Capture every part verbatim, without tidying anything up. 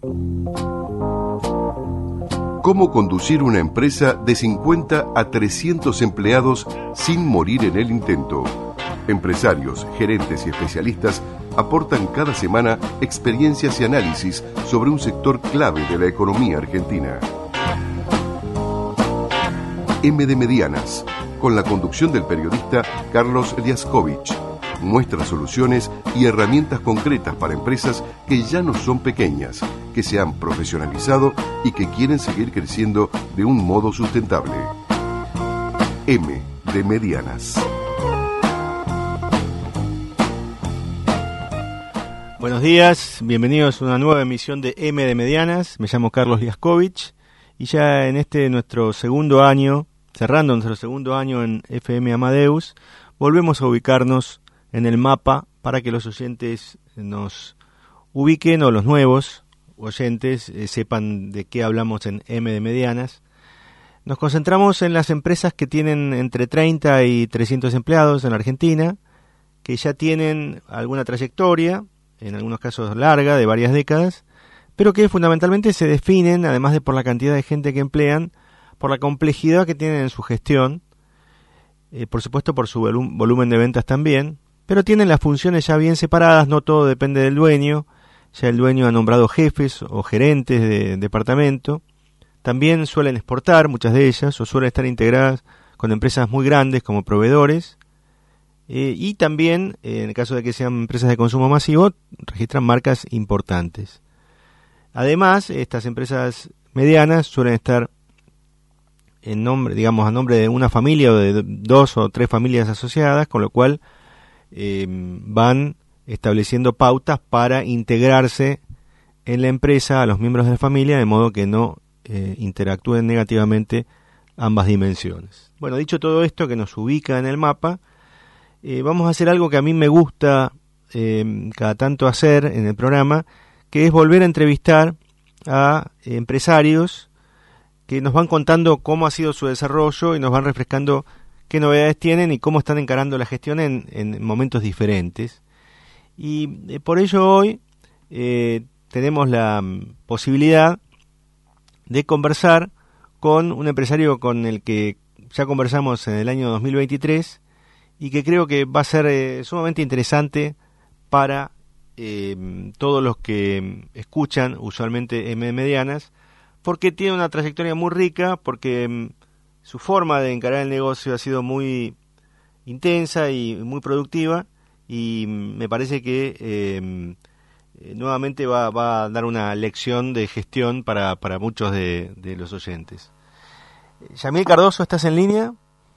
¿Cómo conducir una empresa de cincuenta a trescientos empleados sin morir en el intento? Empresarios, gerentes y especialistas aportan cada semana experiencias y análisis sobre un sector clave de la economía argentina. M de Medianas, con la conducción del periodista Carlos Liaskovich, muestra soluciones y herramientas concretas para empresas que ya no son pequeñas, que se han profesionalizado y que quieren seguir creciendo de un modo sustentable. M de Medianas. Buenos días, bienvenidos a una nueva emisión de M de Medianas. Me llamo Carlos Liaskovich y ya en este nuestro segundo año, cerrando nuestro segundo año en F M Amadeus, volvemos a ubicarnos en el mapa para que los oyentes nos ubiquen, o los nuevos oyentes eh, sepan de qué hablamos en M de Medianas. Nos concentramos en las empresas que tienen entre treinta y trescientos empleados en la Argentina, que ya tienen alguna trayectoria, en algunos casos larga, de varias décadas, pero que fundamentalmente se definen, además de por la cantidad de gente que emplean, por la complejidad que tienen en su gestión, eh, por supuesto por su volum- volumen de ventas también, pero tienen las funciones ya bien separadas, no todo depende del dueño, ya el dueño ha nombrado jefes o gerentes de departamento, también suelen exportar muchas de ellas, o suelen estar integradas con empresas muy grandes como proveedores, eh, y también, eh, en el caso de que sean empresas de consumo masivo, registran marcas importantes. Además, estas empresas medianas suelen estar en nombre, digamos, a nombre de una familia o de dos o tres familias asociadas, con lo cual Eh, van estableciendo pautas para integrarse en la empresa a los miembros de la familia, de modo que no eh, interactúen negativamente ambas dimensiones. Bueno, dicho todo esto que nos ubica en el mapa, eh, vamos a hacer algo que a mí me gusta eh, cada tanto hacer en el programa, que es volver a entrevistar a eh, empresarios que nos van contando cómo ha sido su desarrollo y nos van refrescando qué novedades tienen y cómo están encarando la gestión en, en momentos diferentes. Y eh, por ello hoy eh, tenemos la um, posibilidad de conversar con un empresario con el que ya conversamos en el año dos mil veintitrés y que creo que va a ser eh, sumamente interesante para eh, todos los que escuchan usualmente M de Medianas, porque tiene una trayectoria muy rica, porque su forma de encarar el negocio ha sido muy intensa y muy productiva, y me parece que eh, nuevamente va, va a dar una lección de gestión para, para muchos de, de los oyentes. Yamil Cardoso, ¿estás en línea?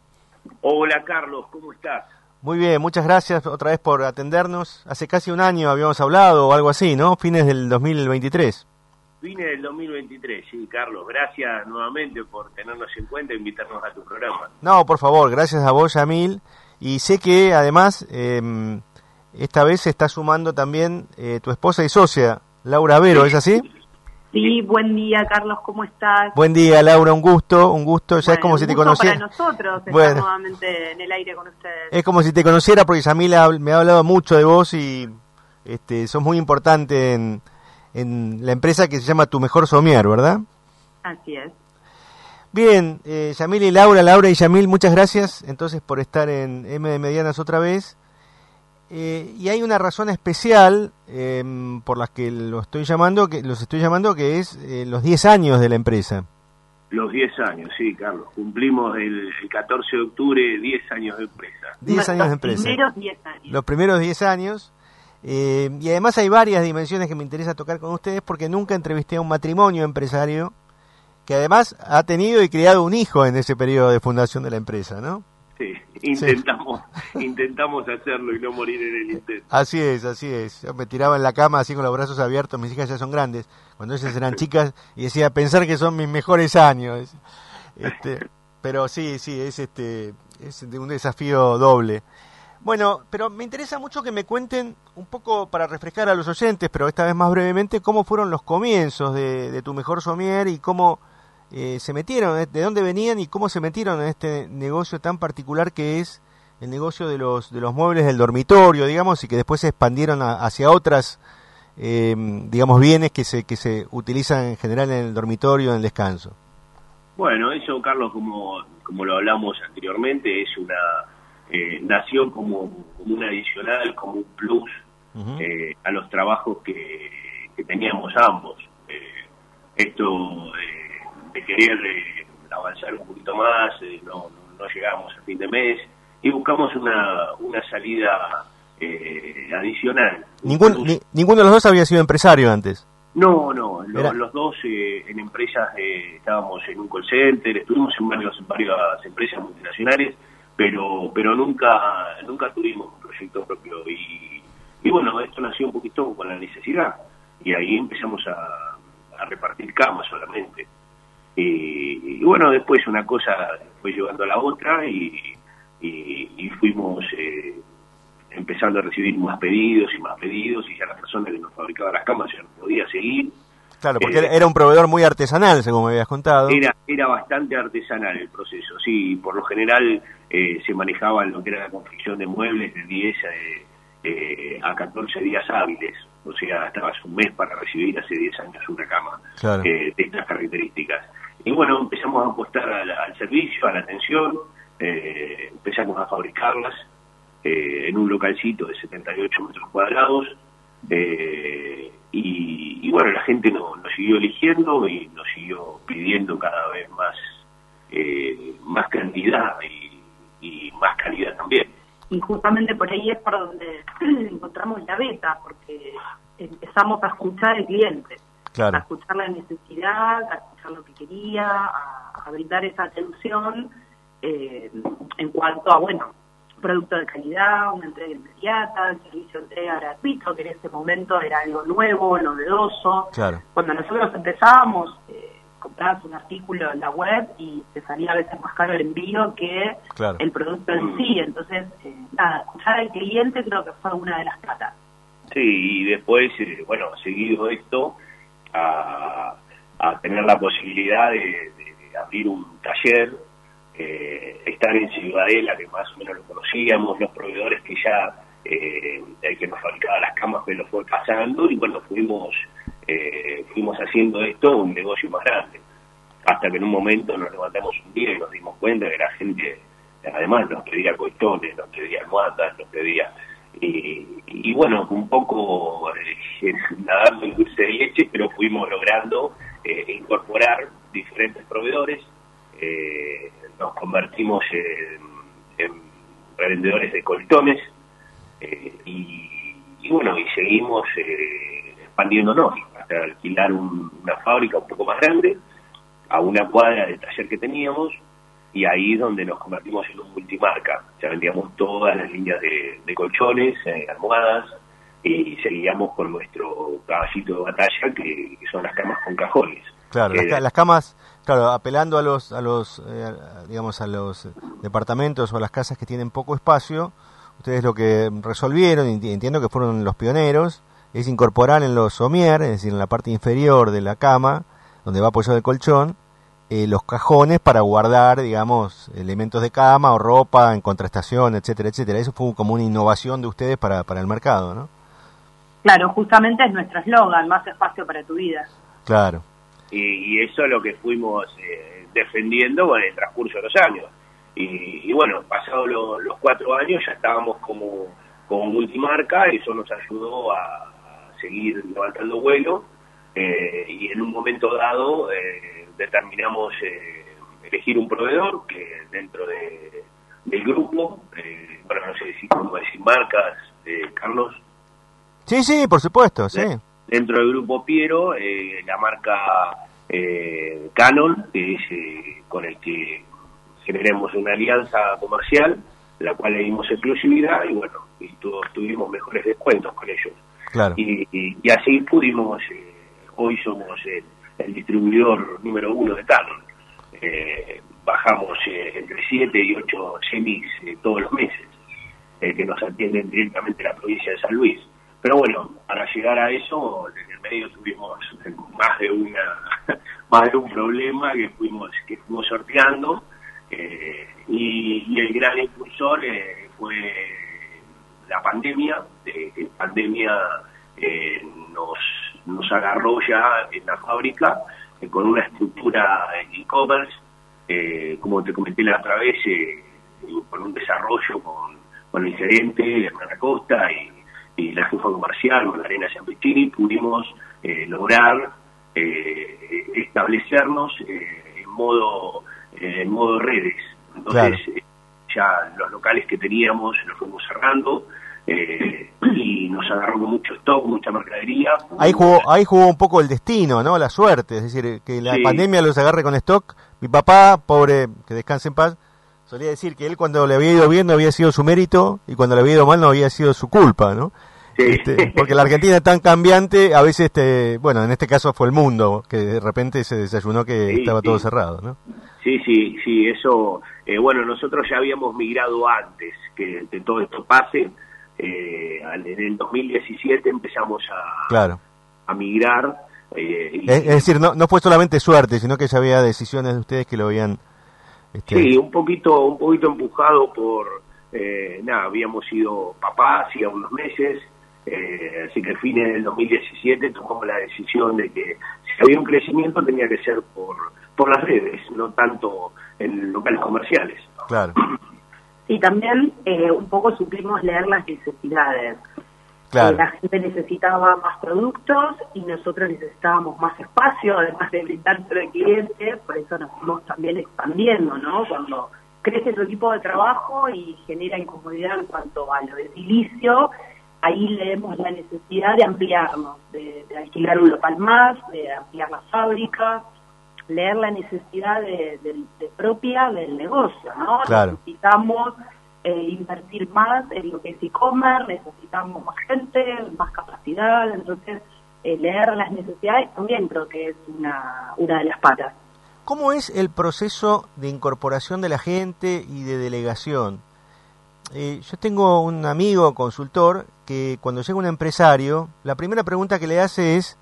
Hola Carlos, ¿cómo estás? Muy bien, muchas gracias otra vez por atendernos. Hace casi un año habíamos hablado o algo así, ¿no? Fines del dos mil veintitrés. Fines del dos mil veintitrés, sí, Carlos. Gracias nuevamente por tenernos en cuenta e invitarnos a tu programa. No, por favor, gracias a vos, Yamil. Y sé que además eh, esta vez se está sumando también eh, tu esposa y socia, Laura Vero, ¿es así? Sí, buen día, Carlos, ¿cómo estás? Buen día, Laura, un gusto, un gusto. Ya bueno, es como si te conociera. Para nosotros estar bueno, nuevamente en el aire con ustedes. Es como si te conociera, porque Yamil ha, me ha hablado mucho de vos y este, sos muy importante en, en la empresa que se llama Tu Mejor Somier, ¿verdad? Así es. Bien, eh, Yamil y Laura, Laura y Yamil, muchas gracias entonces por estar en M de Medianas otra vez. Eh, y hay una razón especial eh, por la que lo estoy llamando, que los estoy llamando, que es eh, los diez años de la empresa. Los diez años, sí, Carlos. Cumplimos el, el catorce de octubre diez años de empresa. diez años de empresa. Los primeros diez años. Los primeros diez años. Eh, y además hay varias dimensiones que me interesa tocar con ustedes, porque nunca entrevisté a un matrimonio empresario que además ha tenido y criado un hijo en ese periodo de fundación de la empresa, ¿no? Sí, intentamos, sí. intentamos hacerlo y no morir en el intento. Así es, así es. Yo me tiraba en la cama así con los brazos abiertos, mis hijas ya son grandes, cuando ellas eran chicas, y decía, pensar que son mis mejores años. Este, pero sí, sí, es este es un desafío doble. Bueno, pero me interesa mucho que me cuenten un poco, para refrescar a los oyentes, pero esta vez más brevemente, cómo fueron los comienzos de, de Tu Mejor Somier y cómo eh, se metieron, de dónde venían y cómo se metieron en este negocio tan particular que es el negocio de los de los muebles del dormitorio, digamos, y que después se expandieron a, hacia otras eh, digamos, bienes que se que se utilizan en general en el dormitorio, en el descanso. Bueno, eso, Carlos, como, como lo hablamos anteriormente, es una eh, nació como, como un adicional, como un plus uh-huh. eh, a los trabajos que, que teníamos ambos. Eh, esto eh, de querer eh, avanzar un poquito más, eh, no, no, no llegamos a fin de mes y buscamos una, una salida eh, adicional. Ningún, ni, ninguno de los dos había sido empresario antes. No, no, lo, los dos eh, en empresas, eh, estábamos en un call center, estuvimos en varios, varias empresas multinacionales, pero pero nunca nunca tuvimos un proyecto propio. Y, y bueno, esto nació un poquito con la necesidad, y ahí empezamos a, a repartir camas solamente. Y, y bueno, después una cosa fue llevando a la otra, y, y, y fuimos... Eh, empezando a recibir más pedidos y más pedidos, y ya la persona que nos fabricaba las camas ya no podía seguir. Claro, porque eh, era un proveedor muy artesanal, según me habías contado. Era era bastante artesanal el proceso, sí. Por lo general eh, se manejaba lo que era la confección de muebles de diez eh, eh, a catorce días hábiles. O sea, estabas un mes para recibir hace diez años una cama claro. eh, de estas características. Y bueno, empezamos a apostar al, al servicio, a la atención, eh, empezamos a fabricarlas, Eh, en un localcito de setenta y ocho metros cuadrados, eh, y, y bueno, la gente nos, nos siguió eligiendo y nos siguió pidiendo cada vez más eh, más cantidad y, y más calidad también. Y justamente por ahí es por donde encontramos la beta, porque empezamos a escuchar al cliente, claro. a escuchar la necesidad, a escuchar lo que quería, a, a brindar esa atención eh, en cuanto a, bueno, producto de calidad, una entrega inmediata, el servicio de entrega gratuito, que en ese momento era algo nuevo, novedoso. Claro. Cuando nosotros empezábamos, eh, comprabas un artículo en la web y te salía a veces más caro el envío que claro. el producto en sí. Entonces, eh, nada, escuchar al cliente creo que fue una de las patas. Sí, y después, eh, bueno, seguido esto, a, a tener la posibilidad de, de, de abrir un taller, Eh, estar en Ciudadela, que más o menos lo conocíamos, los proveedores que ya, eh, el que nos fabricaba las camas me lo fue pasando, y bueno, fuimos eh, fuimos haciendo esto un negocio más grande, hasta que en un momento nos levantamos un día y nos dimos cuenta que la gente, además, nos pedía colchones, nos pedía almohadas, nos pedía, y, y bueno, un poco eh, nadando en dulce de leche, pero fuimos logrando eh, incorporar diferentes proveedores. Eh, nos convertimos en, en revendedores de colchones, eh, y, y bueno, y seguimos eh, expandiéndonos hasta alquilar un, una fábrica un poco más grande a una cuadra del taller que teníamos, y ahí es donde nos convertimos en un multimarca. Ya vendíamos todas las líneas de, de colchones, eh, almohadas, y seguíamos con nuestro caballito de batalla, que, que son las camas con cajones. Claro, eh, las, las camas, claro, apelando a los, a los, eh, digamos, a los departamentos o a las casas que tienen poco espacio, ustedes lo que resolvieron, y entiendo que fueron los pioneros, es incorporar en los somier, es decir, en la parte inferior de la cama, donde va apoyado el colchón, eh, los cajones para guardar, digamos, elementos de cama o ropa en contrastación, etcétera, etcétera. Eso fue como una innovación de ustedes para, para el mercado, ¿no? Claro, justamente es nuestro eslogan, más espacio para tu vida. Claro. Y, y eso es lo que fuimos eh, defendiendo con el transcurso de los años. Y, y bueno, pasados lo, los cuatro años ya estábamos como, como multimarca, y eso nos ayudó a, a seguir levantando vuelo, eh, y en un momento dado eh, determinamos eh, elegir un proveedor que dentro de, del grupo, eh, bueno, no sé si cómo decir marcas, eh, Carlos. Sí, sí, por supuesto, sí. Dentro del grupo Piero, eh, la marca eh, Canon, que es eh, con el que generemos una alianza comercial, la cual le dimos exclusividad, y bueno, y tu, tuvimos mejores descuentos con ellos. Claro. Y, y, y así pudimos, eh, hoy somos el, el distribuidor número uno de Canon. Eh, bajamos eh, entre siete y ocho semis eh, todos los meses, eh, que nos atienden directamente la provincia de San Luis. Pero bueno, para llegar a eso, en el medio tuvimos más de una más de un problema que fuimos que fuimos sorteando, eh, y, y el gran impulsor eh, fue la pandemia. Eh, la pandemia eh, nos, nos agarró ya en la fábrica eh, con una estructura e-commerce, eh, como te comenté la otra vez, eh, con un desarrollo con, con el gerente, Hernán Acosta, y, y la jefa comercial, Magdalena Ciampicini, pudimos eh, lograr eh, establecernos eh, en modo eh, en modo redes. Entonces, claro. eh, ya los locales que teníamos los fuimos cerrando, eh, y nos agarró con mucho stock, mucha mercadería. Ahí jugó, ahí jugó un poco el destino, ¿no? La suerte, es decir, que la sí. pandemia los agarre con stock. Mi papá, pobre, que descanse en paz, solía decir que él cuando le había ido bien no había sido su mérito y cuando le había ido mal no había sido su culpa, ¿no? Sí. Este, porque la Argentina es tan cambiante, a veces, este, bueno, en este caso fue el mundo, que de repente se desayunó que sí, estaba sí. todo cerrado, ¿no? Sí, sí, sí, eso, eh, bueno, nosotros ya habíamos migrado antes que, que todo esto pase, eh, en el dos mil diecisiete empezamos a, claro. a migrar. Eh, y, es, es decir, no, no fue solamente suerte, sino que ya había decisiones de ustedes que lo habían... Este... Sí, un poquito, un poquito empujado por, eh, nada, habíamos sido papás hacía unos meses, eh, así que a fines del dos mil diecisiete tomamos la decisión de que si había un crecimiento tenía que ser por, por las redes, no tanto en locales comerciales. Claro. Y también eh, un poco supimos leer las necesidades. Claro. Eh, la gente necesitaba más productos y nosotros necesitábamos más espacio, además de brindárselo al cliente, por eso nos fuimos también expandiendo, ¿no? Cuando crece tu equipo de trabajo y genera incomodidad en cuanto a lo edilicio, ahí leemos la necesidad de ampliarnos, de, de alquilar un local más, de ampliar las fábricas, leer la necesidad de, de, de propia del negocio, ¿no? Claro. Necesitamos eh, invertir más en lo que es e-commerce, necesitamos más gente, más capacidad, entonces eh, leer las necesidades también creo que es una, una de las patas. ¿Cómo es el proceso de incorporación de la gente y de delegación? Eh, yo tengo un amigo consultor que cuando llega un empresario, la primera pregunta que le hace es,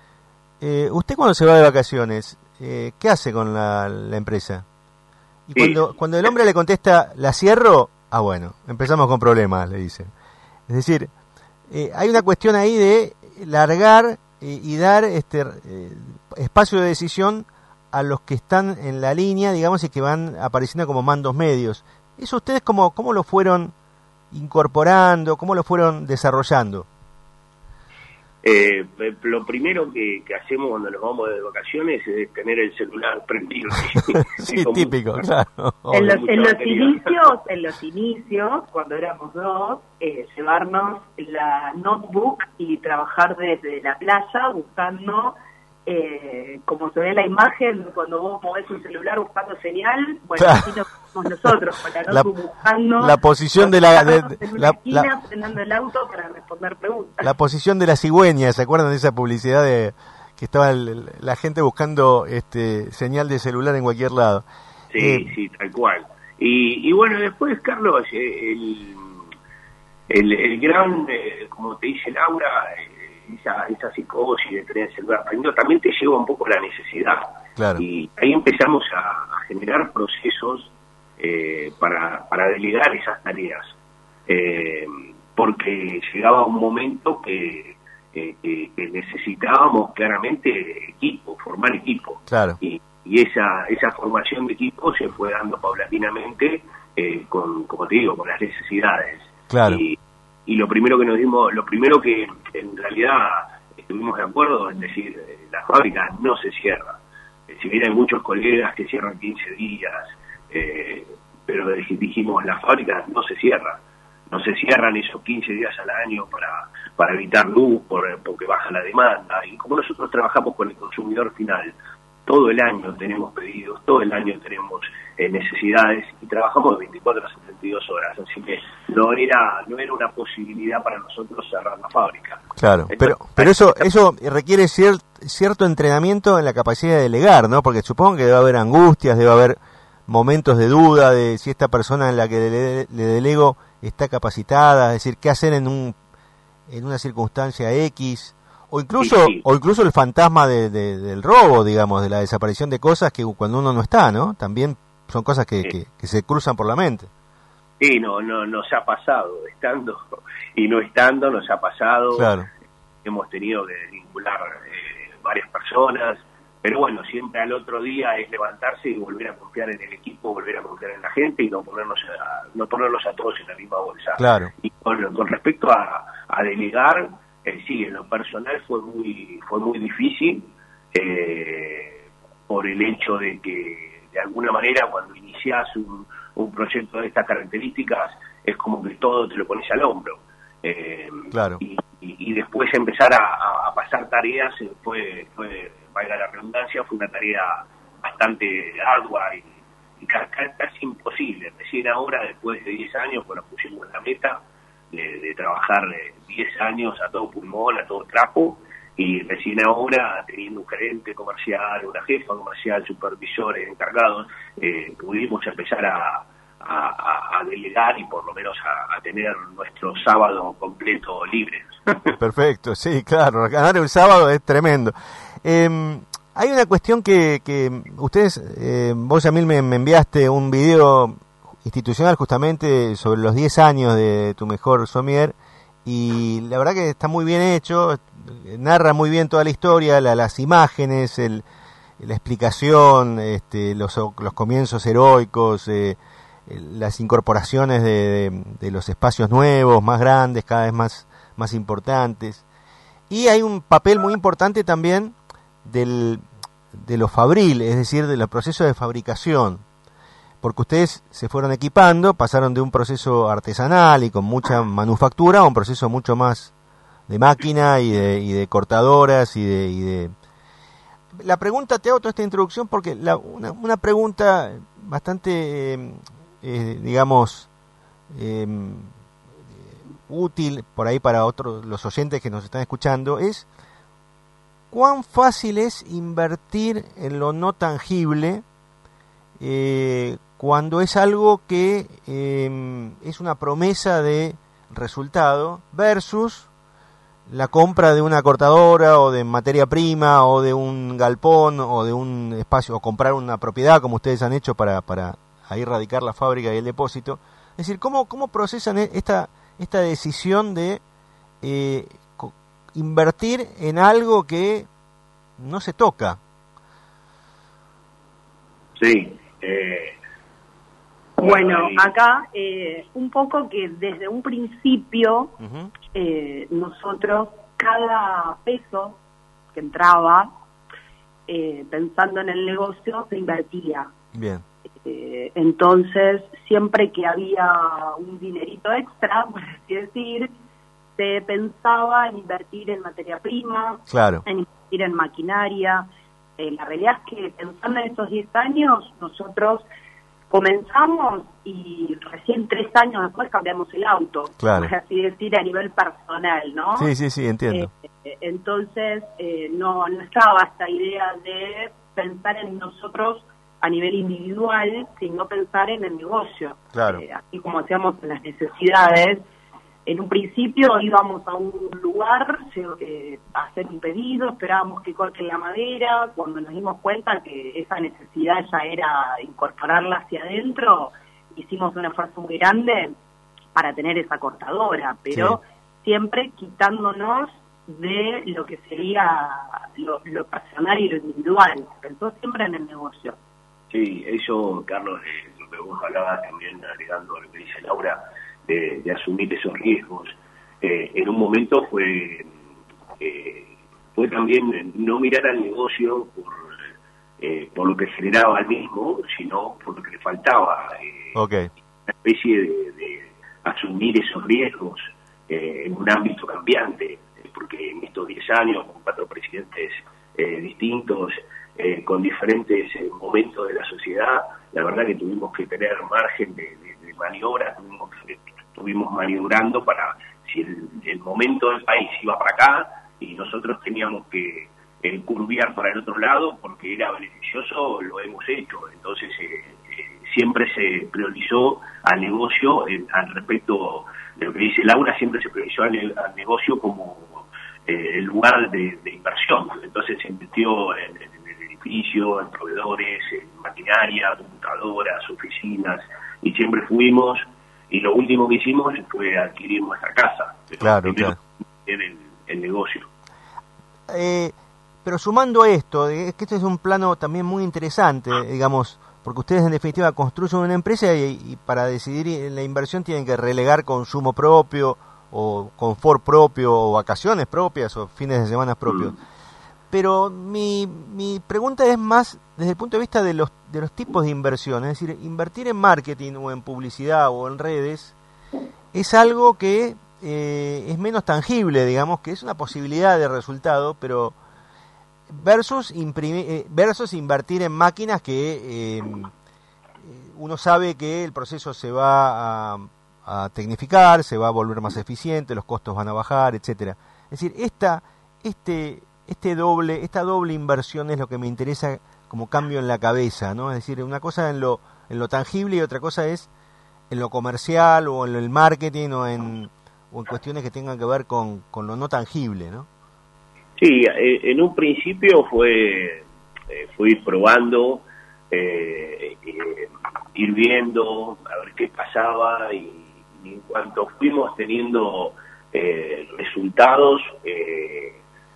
eh, ¿usted cuando se va de vacaciones, eh, qué hace con la, la empresa? Y cuando, sí. cuando el hombre le contesta, ¿la cierro? Ah, bueno, empezamos con problemas, le dice. Es decir, eh, hay una cuestión ahí de largar eh, y dar este eh, espacio de decisión a los que están en la línea, digamos, y que van apareciendo como mandos medios. ¿Eso ustedes cómo, cómo lo fueron incorporando, cómo lo fueron desarrollando? Eh, lo primero que, que hacemos cuando nos vamos de vacaciones es tener el celular prendido. Sí, típico, claro. En los, en los inicios, en los inicios, cuando éramos dos, eh, llevarnos la notebook y trabajar desde la playa buscando... Eh, como se ve la imagen, cuando vos movés un celular buscando señal, bueno, claro. Así nos fuimos nosotros, con la notebook la, buscando... La posición de la... De, en una la, esquina, la, frenando el auto para responder preguntas. La posición de la cigüeña, ¿se acuerdan de esa publicidad de que estaba el, la gente buscando este señal de celular en cualquier lado? Sí, eh, sí, tal cual. Y, y bueno, después, Carlos, el, el, el gran, eh, como te dice Laura... Eh, Esa, esa psicosis de tener el celular prendido, también te lleva un poco la necesidad. Claro. Y ahí empezamos a, a generar procesos eh, para, para delegar esas tareas. Eh, porque llegaba un momento que, eh, que, que necesitábamos claramente equipo, formar equipo. Claro. Y, y esa, esa formación de equipo se fue dando paulatinamente eh, con, como te digo, con las necesidades. Claro. Y, Y lo primero que nos dimos, lo primero que en realidad estuvimos de acuerdo es decir, la fábrica no se cierra. Si bien hay muchos colegas que cierran quince días, eh, pero dijimos, la fábrica no se cierra. No se cierran esos quince días al año para, para evitar luz, por, porque baja la demanda. Y como nosotros trabajamos con el consumidor final, todo el año tenemos pedidos, todo el año tenemos eh, necesidades y trabajamos veinticuatro a setenta y dos horas, así que no era no era una posibilidad para nosotros cerrar la fábrica. Claro, Entonces, pero pero eso eso requiere cier- cierto entrenamiento en la capacidad de delegar, ¿no? Porque supongo que debe haber angustias, debe haber momentos de duda de si esta persona en la que le, le delego está capacitada, es decir, qué hacer en un en una circunstancia X. O incluso sí, sí. o incluso el fantasma de, de, del robo, digamos, de la desaparición de cosas que cuando uno no está, ¿no? También son cosas que, sí. que, que se cruzan por la mente. Sí, no, no nos ha pasado, estando y no estando nos ha pasado. Claro. hemos tenido que vincular eh, varias personas, pero bueno, siempre al otro día es levantarse y volver a confiar en el equipo, volver a confiar en la gente y no ponernos a, no ponerlos a todos en la misma bolsa. Claro. Y con, con respecto a, a delegar, eh, sí, en lo personal fue muy fue muy difícil eh, por el hecho de que de alguna manera cuando iniciás un, un proyecto de estas características es como que todo te lo pones al hombro. Eh, claro. y, y, y después empezar a, a pasar tareas fue, fue, valga la redundancia, fue una tarea bastante ardua y, y casi, casi imposible. Recién ahora, después de diez años, bueno, pusimos la meta de, de trabajar diez años a todo pulmón, a todo trapo, y recién ahora, teniendo un gerente comercial, una jefa comercial, supervisores, encargados, eh, pudimos empezar a A, a delegar y por lo menos a, a tener nuestro sábado completo libre. Perfecto, sí, claro, ganar el sábado es tremendo. Eh, hay una cuestión que, que ustedes, eh, vos Yamil me, me enviaste un video institucional justamente sobre los diez años de Tu Mejor Sommelier y la verdad que está muy bien hecho, narra muy bien toda la historia, la, las imágenes, el, la explicación, este, los, los comienzos heroicos, eh, las incorporaciones de, de, de los espacios nuevos, más grandes, cada vez más, más importantes. Y hay un papel muy importante también del, de lo fabril, es decir, de los procesos de fabricación. Porque ustedes se fueron equipando, pasaron de un proceso artesanal y con mucha manufactura a un proceso mucho más de máquina y de, y de cortadoras y de, y de... La pregunta, te hago toda esta introducción porque la, una, una pregunta bastante... Eh, Eh, digamos eh, útil por ahí para otros los oyentes que nos están escuchando es cuán fácil es invertir en lo no tangible eh, cuando es algo que eh, es una promesa de resultado versus la compra de una cortadora o de materia prima o de un galpón o de un espacio o comprar una propiedad como ustedes han hecho para para ahí radicar la fábrica y el depósito. Es decir, ¿cómo, cómo procesan esta, esta decisión de eh, co- invertir en algo que no se toca? Sí. Eh, bueno, y... acá eh, un poco que desde un principio Uh-huh. eh, nosotros cada peso que entraba eh, pensando en el negocio se invertía. Bien. Eh, entonces, siempre que había un dinerito extra, por así decir, se pensaba en invertir en materia prima, Claro. en invertir en maquinaria. Eh, la realidad es que pensando en estos diez años, nosotros comenzamos y recién tres años después cambiamos el auto, Claro. por así decir, a nivel personal, ¿no? Sí, sí, sí, entiendo. Eh, entonces, eh, no, no estaba esta idea de pensar en nosotros a nivel individual, sino pensar en el negocio. Claro. Eh, así como hacíamos en las necesidades. En un principio íbamos a un lugar eh, a hacer un pedido, esperábamos que corten la madera, cuando nos dimos cuenta que esa necesidad ya era incorporarla hacia adentro, hicimos un esfuerzo muy grande para tener esa cortadora, pero sí. Siempre quitándonos de lo que sería lo, lo personal y lo individual, pensó siempre en el negocio. Sí, eso, Carlos, eh, lo que vos hablabas también, agregando a lo que dice Laura, de, de asumir esos riesgos. Eh, en un momento fue eh, fue también no mirar al negocio por, eh, por lo que generaba el mismo, sino por lo que le faltaba. Eh, okay. Una especie de, de asumir esos riesgos eh, en un ámbito cambiante, eh, porque en estos diez años, con cuatro presidentes eh, distintos, Eh, con diferentes eh, momentos de la sociedad, la verdad que tuvimos que tener margen de, de, de maniobra, tuvimos, eh, estuvimos maniobrando para, si el, el momento del país iba para acá y nosotros teníamos que eh, curviar para el otro lado porque era beneficioso, lo hemos hecho. Entonces eh, eh, siempre se priorizó al negocio, eh, al respecto de lo que dice Laura, siempre se priorizó al, al negocio como eh, el lugar de, de inversión. Entonces se invirtió en, en en proveedores, en maquinaria, computadoras, oficinas, y siempre fuimos, y lo último que hicimos fue adquirir nuestra casa. Claro, claro. En el, el negocio. eh, pero sumando esto, es que este es un plano también muy interesante, digamos, porque ustedes en definitiva construyen una empresa y, y para decidir la inversión tienen que relegar consumo propio o confort propio o vacaciones propias o fines de semana propios. Mm. Pero mi, mi pregunta es más desde el punto de vista de los, de los tipos de inversión, es decir, invertir en marketing o en publicidad o en redes es algo que eh, es menos tangible, digamos, que es una posibilidad de resultado, pero versus imprimir, eh, versus invertir en máquinas que eh, uno sabe que el proceso se va a, a tecnificar, se va a volver más eficiente, los costos van a bajar, etcétera. Es decir, esta este este doble esta doble inversión es lo que me interesa como cambio en la cabeza, ¿no? Es decir, una cosa en lo en lo tangible y otra cosa es en lo comercial o en el marketing o en o en cuestiones que tengan que ver con, con lo no tangible, ¿no? Sí, en un principio fue, fue ir probando, eh, eh, ir viendo, a ver qué pasaba, y, y en cuanto fuimos teniendo eh, resultados eh,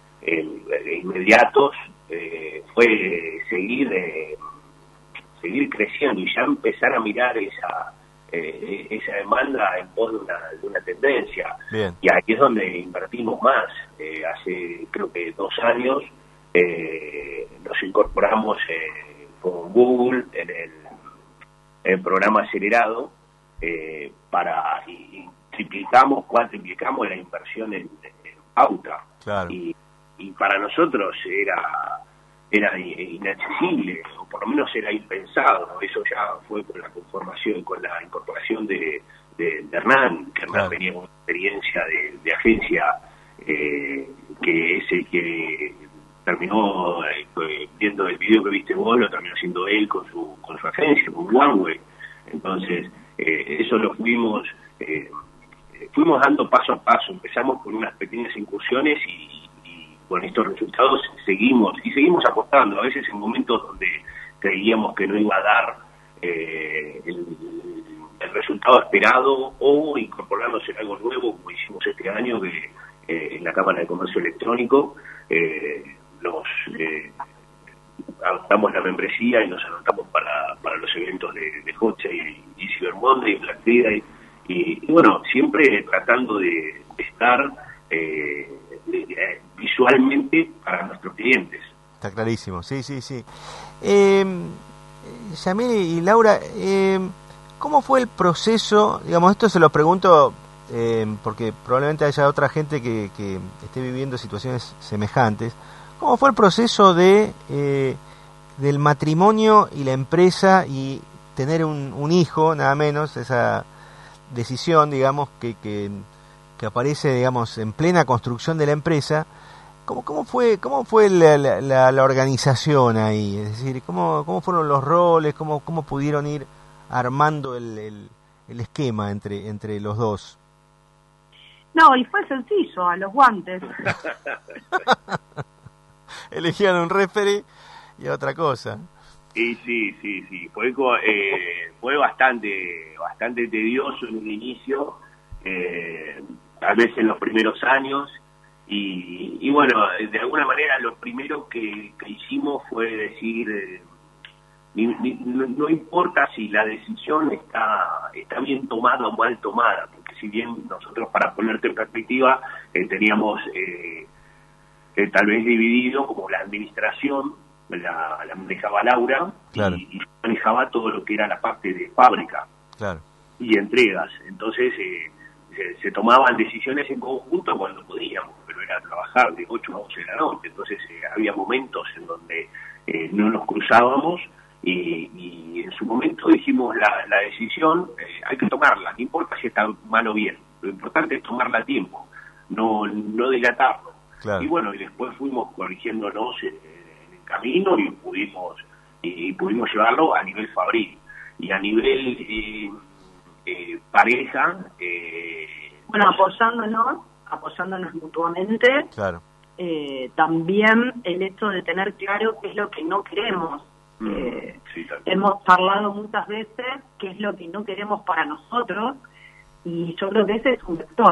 eh, inmediatos, eh, fue seguir, eh, seguir creciendo y ya empezar a mirar esa... Eh, esa demanda en pos de una, de una tendencia. Bien. Y ahí es donde invertimos más. Eh, hace creo que dos años eh, nos incorporamos eh, con Google en el, en el programa acelerado eh, para y, y triplicamos, cuatriplicamos la inversión en, en pauta. Claro. Y, y para nosotros era era inaccesible, o por lo menos era impensado. Eso ya fue con la conformación, con la incorporación de, de, de Hernán, que Hernán claro. venía con experiencia de, de agencia, eh, que es el que terminó eh, viendo el video que viste vos, lo terminó haciendo él con su con su agencia, con OneWay. Entonces, eh, eso lo fuimos, eh, fuimos dando paso a paso. Empezamos con unas pequeñas incursiones y con estos resultados seguimos y seguimos apostando, a veces en momentos donde creíamos que no iba a dar eh, el, el resultado esperado, o incorporándose en algo nuevo, como hicimos este año que eh, en la Cámara de Comercio Electrónico eh, nos eh, adoptamos la membresía y nos anotamos para, para los eventos de, de Hotcha y, y Cyber Monday y Black Friday, y, y bueno, siempre tratando de, de estar eh, visualmente para nuestros clientes. Está clarísimo, sí, sí, sí. Eh, Yamil y Laura, eh, ¿cómo fue el proceso? Digamos, esto se lo pregunto eh, porque probablemente haya otra gente que, que esté viviendo situaciones semejantes. ¿Cómo fue el proceso de eh, del matrimonio y la empresa y tener un, un hijo, nada menos, esa decisión, digamos, que... que que aparece, digamos, en plena construcción de la empresa? ¿Cómo, cómo fue cómo fue la, la, la organización ahí? Es decir, ¿cómo, cómo fueron los roles? ¿Cómo, cómo pudieron ir armando el, el, el esquema entre, entre los dos? No, y fue sencillo, a los guantes. Elegían un referee y otra cosa. Sí, sí, sí, sí. Fue, eh, fue bastante, bastante tedioso en un inicio, eh, tal vez en los primeros años, y, y bueno, de alguna manera lo primero que, que hicimos fue decir, eh, ni, ni, no, no importa si la decisión está está bien tomada o mal tomada, porque si bien nosotros, para ponerte en perspectiva, eh, teníamos eh, eh, tal vez dividido como la administración, la, la manejaba Laura, claro. y, y manejaba todo lo que era la parte de fábrica, claro. y entregas. Entonces eh, se, se tomaban decisiones en conjunto cuando podíamos, pero era trabajar de ocho a once de la noche. Entonces eh, había momentos en donde eh, no nos cruzábamos, y, y en su momento dijimos la, la decisión, eh, hay que tomarla, no importa si está mal o bien, lo importante es tomarla a tiempo, no, no dilatarlo. Claro. Y bueno, y después fuimos corrigiéndonos en, en el camino, y pudimos y pudimos llevarlo a nivel fabril y a nivel eh, eh, pareja. Eh, bueno, apoyándonos, apoyándonos mutuamente. Claro. Eh, también el hecho de tener claro qué es lo que no queremos. Mm, eh, sí, hemos hablado muchas veces qué es lo que no queremos para nosotros, y yo creo que ese es un vector.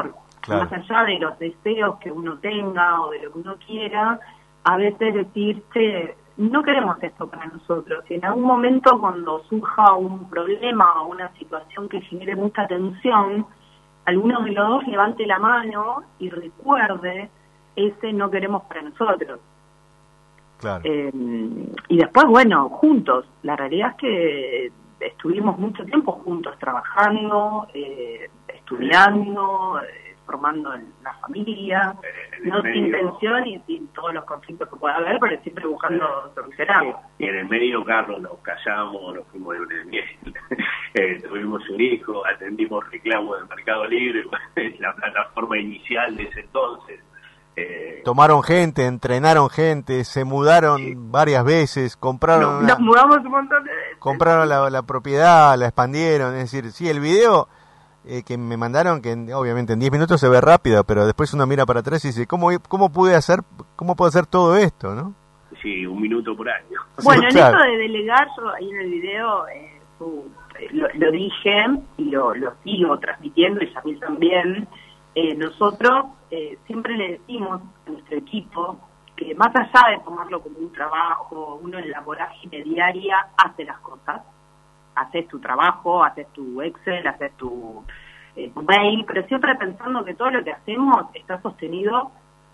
Claro. Más allá de los deseos que uno tenga o de lo que uno quiera, a veces decir, che, no queremos esto para nosotros. Y en algún momento cuando surja un problema o una situación que genere mucha tensión, alguno de los dos levante la mano y recuerde ese no queremos para nosotros. Claro. Eh, y después, bueno, juntos. La realidad es que estuvimos mucho tiempo juntos, trabajando, eh, estudiando, eh, formando la familia, eh, no medio, sin tensión y sin todos los conflictos que pueda haber, pero siempre buscando solucionarlos. Y en el medio, Carlos, nos casamos, nos fuimos de luna de miel, eh, tuvimos un hijo, atendimos reclamos del Mercado Libre, la plataforma inicial de ese entonces. Eh, Tomaron gente, entrenaron gente, se mudaron sí. varias veces, compraron No, una, nos mudamos un montón de veces. compraron la, la propiedad, la expandieron, es decir, sí, el video eh, que me mandaron, que obviamente en diez minutos se ve rápido, pero después uno mira para atrás y dice, ¿cómo, cómo pude hacer, cómo puedo hacer todo esto, no? Sí, un minuto por año. Bueno, Sí, en claro. esto de delegar, yo ahí en el video eh, su, eh, lo, lo dije y lo, lo sigo transmitiendo, y a mí también. Eh, nosotros eh, siempre le decimos a nuestro equipo que más allá de tomarlo como un trabajo, uno en la vorágine diaria hace las cosas, haces tu trabajo, haces tu Excel, haces tu, eh, tu mail, pero siempre pensando que todo lo que hacemos está sostenido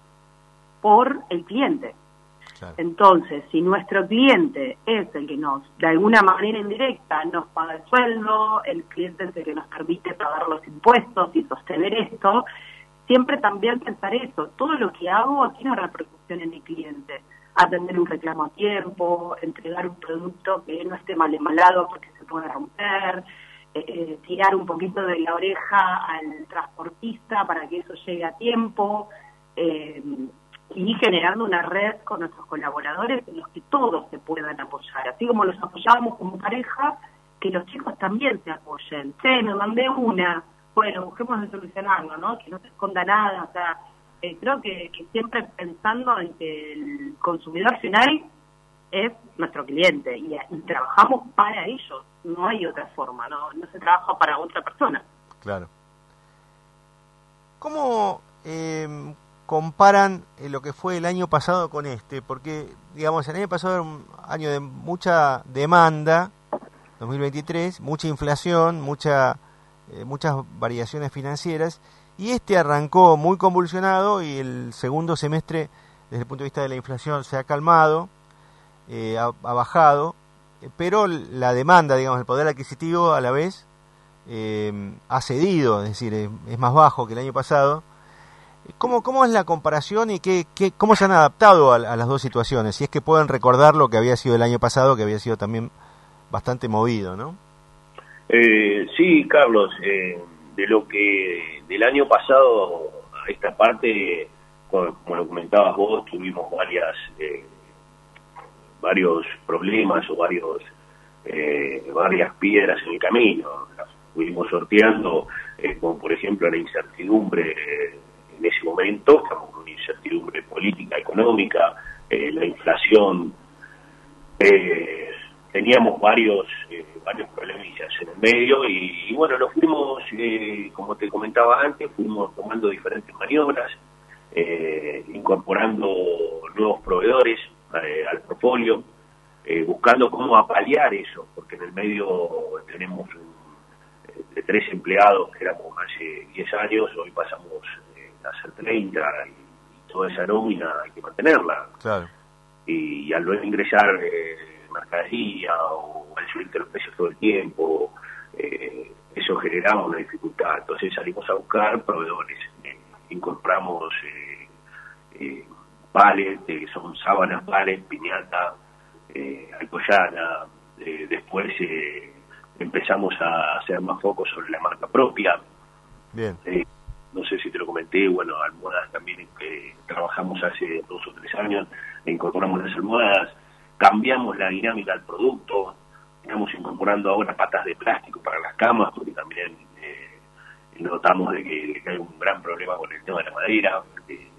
por el cliente. Claro. Entonces, si nuestro cliente es el que nos, de alguna manera indirecta, nos paga el sueldo, el cliente es el que nos permite pagar los impuestos y sostener esto, siempre también pensar eso, todo lo que hago tiene una repercusión en mi cliente. Atender un reclamo a tiempo, entregar un producto que no esté mal embalado porque se puede romper, eh, eh, tirar un poquito de la oreja al transportista para que eso llegue a tiempo, eh, y generando una red con nuestros colaboradores en los que todos se puedan apoyar. Así como los apoyábamos como pareja, que los chicos también se apoyen. Che, me mandé una, bueno, busquemos de solucionarlo, ¿no? Que no se esconda nada. O sea, eh, creo que, que siempre pensando en que el consumidor final es nuestro cliente y, y trabajamos para ellos. No hay otra forma, no, no se trabaja para otra persona. Claro. ¿Cómo eh, comparan eh, lo que fue el año pasado con este? Porque, digamos, el año pasado era un año de mucha demanda, dos mil veintitrés, mucha inflación, mucha eh, muchas variaciones financieras, y este arrancó muy convulsionado y el segundo semestre, desde el punto de vista de la inflación, se ha calmado, eh, ha, ha bajado, eh, pero la demanda, digamos, el poder adquisitivo a la vez eh, ha cedido, es decir, es, es más bajo que el año pasado. ¿Cómo, cómo es la comparación y qué, qué, cómo se han adaptado a, a las dos situaciones? Si es que pueden recordar lo que había sido el año pasado, que había sido también bastante movido, ¿no? Eh, sí, Carlos, eh, de lo que del año pasado a esta parte, como, como lo comentabas vos, tuvimos varias eh, varios problemas o varios eh, varias piedras en el camino. Las fuimos sorteando, eh, como por ejemplo la incertidumbre eh, en ese momento, estamos con una incertidumbre política, económica, eh, la inflación, eh, teníamos varios eh, varios problemillas en el medio y, y bueno, lo fuimos, eh, como te comentaba antes, fuimos tomando diferentes maniobras, eh, incorporando nuevos proveedores eh, al portfolio, eh, buscando cómo apalear eso, porque en el medio tenemos un, eh, de tres empleados que éramos hace diez años, hoy pasamos eh, a ser treinta y, y toda esa nómina hay que mantenerla. Claro. Y, y al no ingresar eh, mercadería o al subirte los precios todo el tiempo, eh, eso generaba una dificultad. Entonces salimos a buscar proveedores, eh, incorporamos eh, eh, pales, eh, son sábanas, pales, piñata, eh, alcoyana, eh, después eh, empezamos a hacer más foco sobre la marca propia. Bien. Eh, no sé si te lo comenté, bueno, almohadas también que trabajamos hace dos o tres años, incorporamos las almohadas, cambiamos la dinámica del producto, estamos incorporando ahora patas de plástico para las camas, porque también eh, notamos de que, de que hay un gran problema con el tema de la madera, porque eh,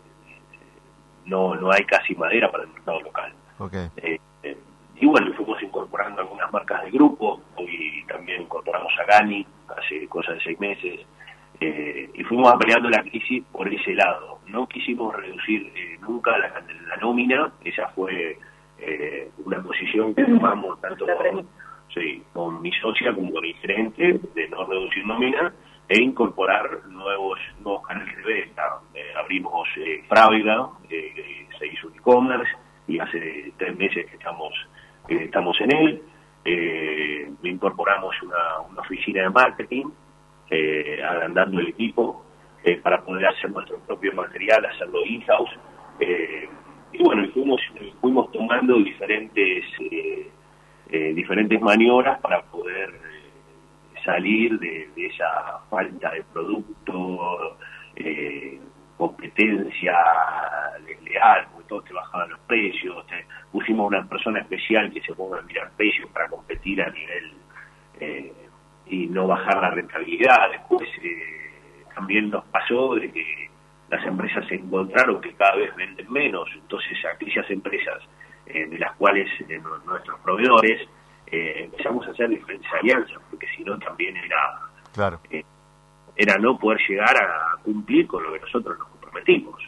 no no hay casi madera para el mercado local. Okay. Eh, eh, y bueno, fuimos incorporando algunas marcas de grupo, hoy también incorporamos a Gani, hace cosa de seis meses, eh, y fuimos ampliando la crisis por ese lado. No quisimos reducir eh, nunca la, la nómina, esa fue eh, una posición que tomamos tanto con, sí, con mi socia como con mi gerente, de no reducir nómina e incorporar nuevos nuevos canales de venta. Eh, abrimos eh, Frávega, eh, se hizo un e-commerce y hace tres meses que estamos, que estamos en él. Eh, incorporamos una, una oficina de marketing, eh, agrandando el equipo eh, para poder hacer nuestro propio material, hacerlo in-house. Eh, y bueno, y fuimos, fuimos tomando diferentes, eh, eh, diferentes maniobras para poder eh, salir de, de esa falta de producto, eh, competencia desleal, porque todos te bajaban los precios. Te pusimos una persona especial que se ponga a mirar precios para competir a nivel eh, y no bajar la rentabilidad. Después eh, también nos pasó de que las empresas se encontraron que cada vez venden menos, entonces aquellas empresas eh, de las cuales eh, nuestros proveedores eh, empezamos a hacer diferentes alianzas, porque si no también era claro. eh, era no poder llegar a cumplir con lo que nosotros nos comprometimos.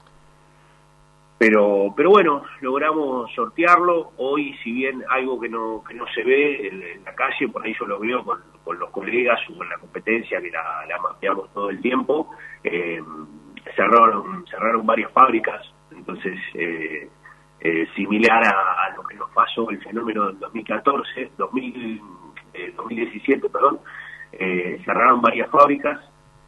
Pero pero bueno, logramos sortearlo. Hoy, si bien algo que no que no se ve en, en la calle, por ahí yo lo veo con, con los colegas o con la competencia que la, la mapeamos todo el tiempo, eh, cerraron cerraron varias fábricas, entonces eh, eh, similar a, a lo que nos pasó el fenómeno del dos mil catorce, dos mil, eh, dos mil diecisiete, perdón, eh, cerraron varias fábricas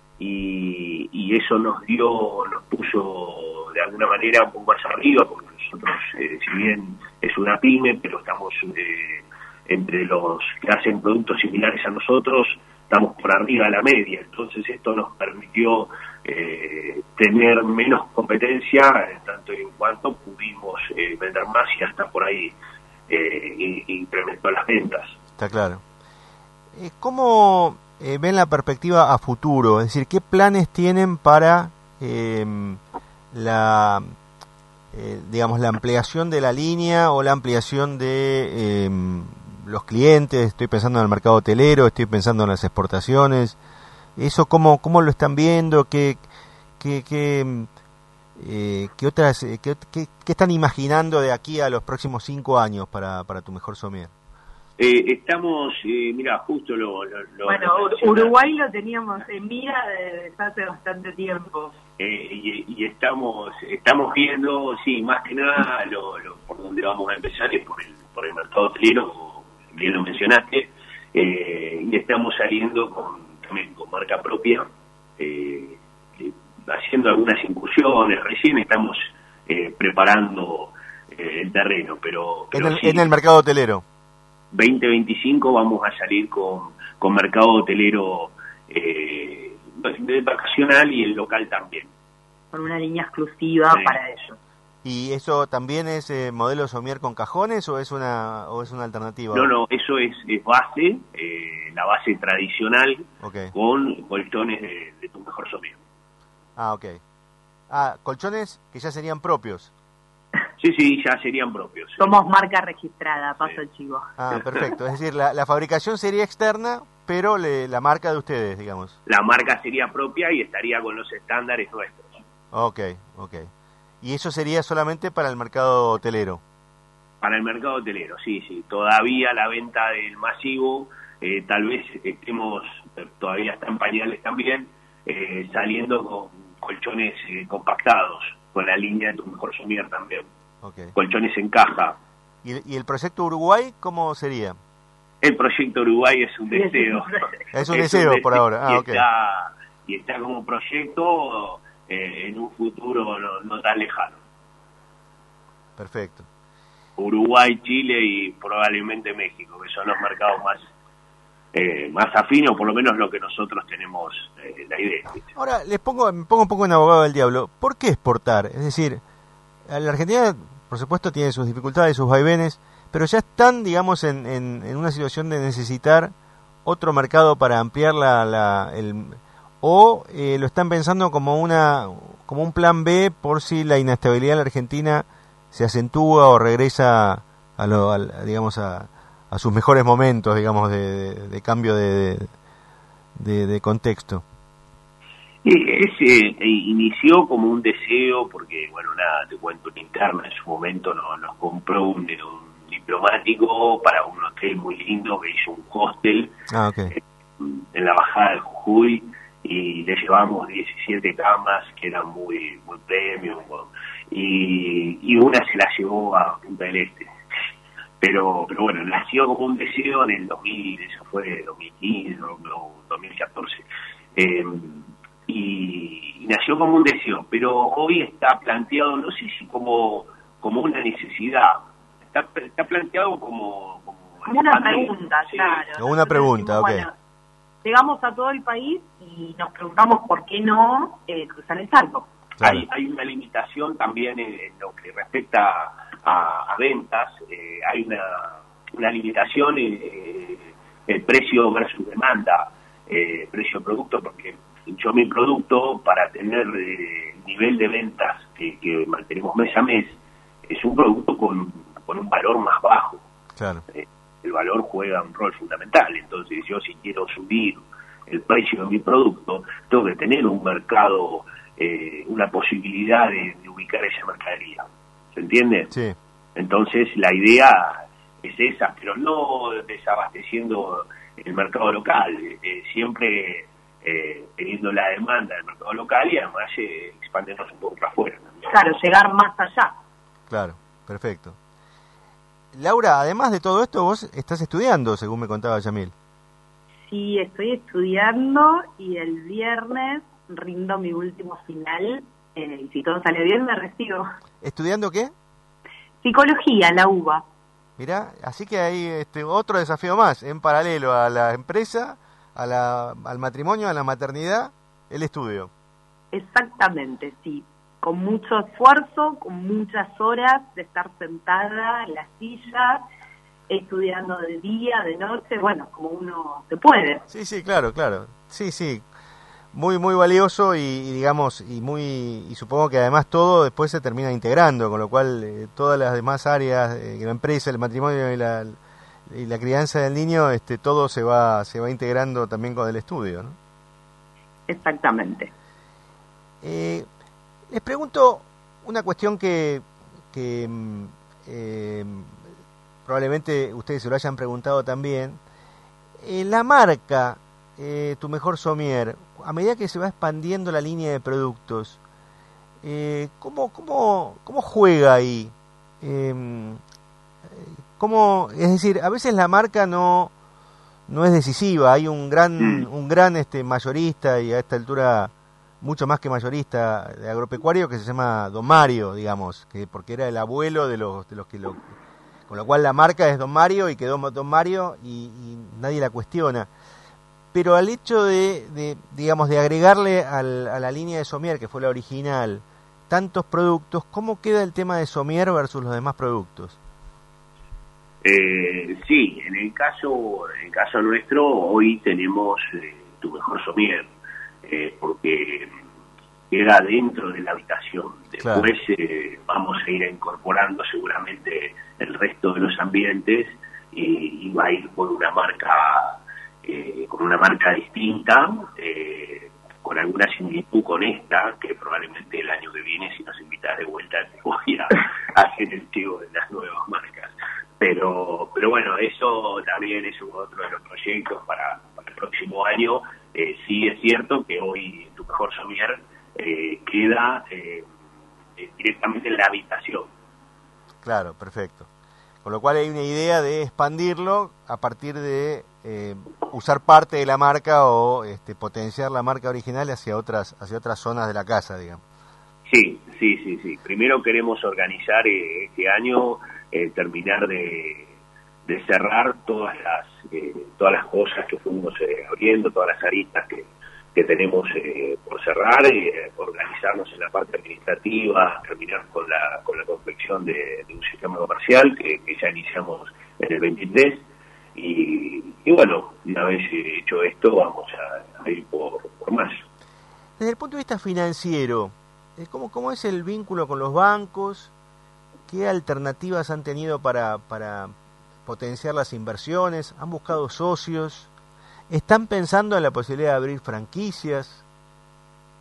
y, y eso nos dio, nos puso de alguna manera un poco más arriba, porque nosotros, eh, si bien es una pyme, pero estamos eh, entre los que hacen productos similares a nosotros, estamos por arriba de la media, entonces esto nos permitió eh, tener menos competencia, eh, tanto en cuanto pudimos eh, vender más y hasta por ahí eh, incrementó las ventas. Está claro. Eh, ¿Cómo eh, ven la perspectiva a futuro? Es decir, ¿qué planes tienen para eh, la, eh, digamos, la ampliación de la línea o la ampliación de eh, los clientes? Estoy pensando en el mercado hotelero, estoy pensando en las exportaciones. ¿Eso cómo, cómo lo están viendo? ¿Qué, qué, qué, eh, qué otras, qué, qué, qué están imaginando de aquí a los próximos cinco años para, para Tu Mejor Sommelier? Eh, estamos, eh, mira, justo lo... lo, lo bueno, lo Uruguay lo teníamos en mira desde hace bastante tiempo. Eh, y, y estamos estamos viendo, sí, más que nada, lo, lo, por donde vamos a empezar es por el, por el mercado hotelero, como bien lo mencionaste, eh, y estamos saliendo con, también con marca propia, eh, eh, haciendo algunas incursiones, recién estamos eh, preparando eh, el terreno, pero... pero en, el, sí, en el mercado hotelero. veinte veinticinco vamos a salir con, con mercado hotelero eh, vacacional y el local también. Con una línea exclusiva sí. para ellos. ¿Y eso también es eh, modelo sommelier con cajones o es una o es una alternativa? No, no, eso es, es base, eh, la base tradicional, okay, con colchones de, de Tu Mejor Sommelier. Ah, ok. Ah, colchones que ya serían propios. Sí, sí, ya serían propios. Somos sí. marca registrada, paso sí. el chivo. Ah, perfecto. Es decir, la, la fabricación sería externa, pero le, la marca de ustedes, digamos. La marca sería propia y estaría con los estándares nuestros. Ok, ok. ¿Y eso sería solamente para el mercado hotelero? Para el mercado hotelero, sí, sí. Todavía la venta del masivo, eh, tal vez estemos, todavía está en pañales también, eh, saliendo con colchones eh, compactados, con la línea de Tu Mejor Sommelier también. Okay. Colchones en caja. ¿Y, ¿Y el proyecto Uruguay cómo sería? El proyecto Uruguay es un deseo. Es un es deseo un por deseo, ahora. Ah, y, okay. está, y está como proyecto eh, en un futuro no, no tan lejano. Perfecto. Uruguay, Chile y probablemente México, que son los mercados más eh, más afines, o por lo menos lo que nosotros tenemos eh, la idea. Ahora, les pongo, me pongo un poco en abogado del diablo. ¿Por qué exportar? Es decir, la Argentina, por supuesto, tiene sus dificultades, sus vaivenes, pero ya están, digamos, en, en, en una situación de necesitar otro mercado para ampliar la... la el, o eh, lo están pensando como una como un plan B por si la inestabilidad en la Argentina se acentúa o regresa a, lo, a digamos, a, a sus mejores momentos, digamos, de, de, de cambio de, de, de contexto. Eh, ese eh, inició como un deseo, porque, bueno, nada, te cuento, una interna en su momento no, nos compró un, un diplomático para un hotel muy lindo que hizo un hostel ah, okay. eh, en la bajada de Jujuy, y le llevamos diecisiete camas que eran muy muy premium, y, y una se la llevó a Punta del Este. Pero, pero bueno, nació como un deseo en el dos mil, eso fue dos mil quince o dos mil catorce. Eh, y, y nació como un deseo, pero hoy está planteado, no sé si como, como una necesidad, está, está planteado como... Como, como una pregunta, sí. Claro. Como una pregunta, decimos, ok. Bueno, llegamos a todo el país y nos preguntamos por qué no eh, cruzar el charco. Claro. Hay, hay una limitación también en, en lo que respecta a, a ventas, eh, hay una, una limitación en eh, el precio versus demanda, eh, precio-producto, porque yo mi producto, para tener eh, el nivel de ventas que, que mantenemos mes a mes, es un producto con, con un valor más bajo. Claro. Eh, el valor juega un rol fundamental, entonces yo si quiero subir el precio de mi producto, tengo que tener un mercado, eh, una posibilidad de, de ubicar esa mercadería. ¿Se entiende? Sí. Entonces la idea es esa, pero no desabasteciendo el mercado local, eh, siempre eh, teniendo la demanda del mercado local y además eh, expandirnos un poco para afuera también. Claro, llegar más allá. Claro, perfecto. Laura, además de todo esto, vos estás estudiando, según me contaba Yamil. Sí, estoy estudiando y el viernes rindo mi último final, eh, y si todo sale bien me recibo. ¿Estudiando qué? Psicología, la U B A. Mirá, así que hay este, otro desafío más, en paralelo a la empresa, a la, al matrimonio, a la maternidad, el estudio. Exactamente, sí. Con mucho esfuerzo, con muchas horas de estar sentada en la silla, estudiando de día, de noche, bueno, como uno se puede. Sí, sí, claro, claro. Sí, sí. Muy, muy valioso y, y digamos, y muy, y supongo que además todo después se termina integrando, con lo cual eh, todas las demás áreas, eh, la empresa, el matrimonio y la, y la crianza del niño, este, todo se va, se va integrando también con el estudio, ¿no? Exactamente. Eh, les pregunto una cuestión que, que eh, probablemente ustedes se lo hayan preguntado también. Eh, la marca, eh, Tu Mejor Somier, a medida que se va expandiendo la línea de productos, eh, ¿cómo, cómo, cómo juega ahí? Eh, ¿cómo, es decir, a veces la marca no, no es decisiva, hay un gran, un gran este, mayorista y a esta altura mucho más que mayorista de agropecuario que se llama Don Mario, digamos, que porque era el abuelo de los, de los que lo... Con lo cual la marca es Don Mario y quedó Don Mario y, y nadie la cuestiona. Pero al hecho de, de digamos, de agregarle al, a la línea de Somier, que fue la original, tantos productos, ¿cómo queda el tema de Somier versus los demás productos? Eh, sí, en el caso, en el caso nuestro, hoy tenemos eh, Tu Mejor Somier, eh, porque queda dentro de la habitación. Después claro. eh, vamos a ir incorporando seguramente el resto de los ambientes y, y va a ir con una marca eh, con una marca distinta, eh, con alguna similitud con esta, que probablemente el año que viene, si nos invitas de vuelta, te voy a hacer el chivo de las nuevas marcas. Pero pero bueno, eso también es otro de los proyectos para, para el próximo año. Eh, sí es cierto que hoy Tu Mejor Somier eh, queda eh, directamente en la habitación. Claro, perfecto. Con lo cual hay una idea de expandirlo a partir de eh, usar parte de la marca o este, potenciar la marca original hacia otras hacia otras zonas de la casa, digamos. Sí, sí, sí, sí. Primero queremos organizar eh, este año, eh, terminar de, de cerrar todas las eh, todas las cosas que fuimos eh, abriendo, todas las aristas que, que tenemos eh, por cerrar, eh, organizarnos en la parte administrativa, terminar con la con la confección de, de un sistema comercial que, que ya iniciamos en el veintitrés y, y bueno, una vez hecho esto vamos a, a ir por, por más. Desde el punto de vista financiero, ¿cómo, cómo es el vínculo con los bancos? ¿Qué alternativas han tenido para, para potenciar las inversiones? ¿Han buscado socios? ¿Están pensando en la posibilidad de abrir franquicias?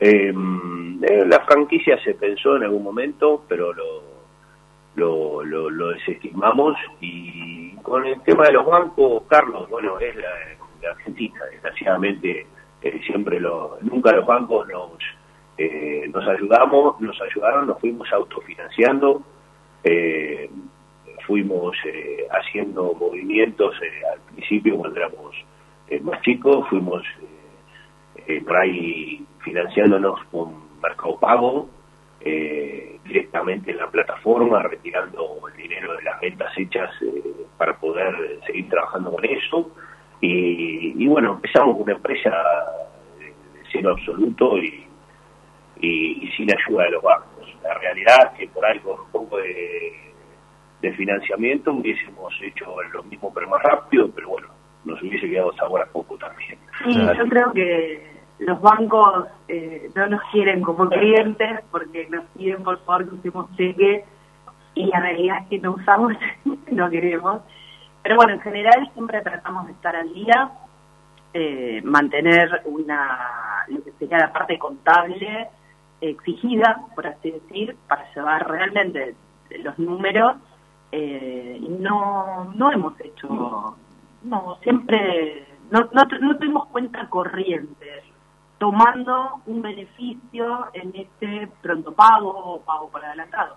Eh, eh, la franquicia se pensó en algún momento, pero lo, lo, lo, lo desestimamos. Y con el tema de los bancos, Carlos, bueno, es la, la Argentina, desgraciadamente, eh, siempre lo, nunca los bancos nos, eh, nos ayudamos, nos ayudaron, nos fuimos autofinanciando, eh, fuimos eh, haciendo movimientos eh, al principio cuando éramos eh, más chicos, fuimos eh, eh, por ahí financiándonos con Mercado Pago, eh, directamente en la plataforma, retirando el dinero de las ventas hechas eh, para poder seguir trabajando con eso. Y, y bueno, empezamos una empresa de, de cero absoluto y, y, y sin ayuda de los bancos. La realidad es que por ahí con un poco de, de financiamiento hubiésemos hecho lo mismo pero más rápido, pero bueno, nos hubiese quedado sabor a poco también. Sí, yo creo que los bancos eh, no nos quieren como clientes porque nos piden por favor que usemos cheque y la realidad es que no usamos, no queremos. Pero bueno, en general siempre tratamos de estar al día, eh, mantener una, lo que sería la parte contable exigida, por así decir, para llevar realmente los números. Eh, y no, no hemos hecho, no, siempre, no, no, no tuvimos cuenta corriente, tomando un beneficio en este pronto pago o pago por adelantado.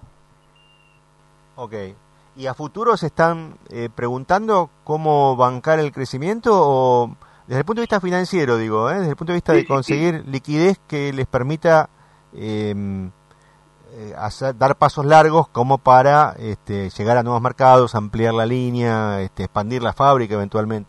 Ok. ¿Y a futuro se están eh, preguntando cómo bancar el crecimiento o desde el punto de vista financiero, digo, ¿eh? desde el punto de vista sí, de conseguir sí. liquidez que les permita eh, eh, hacer, dar pasos largos como para este, llegar a nuevos mercados, ampliar la línea, este, expandir la fábrica eventualmente?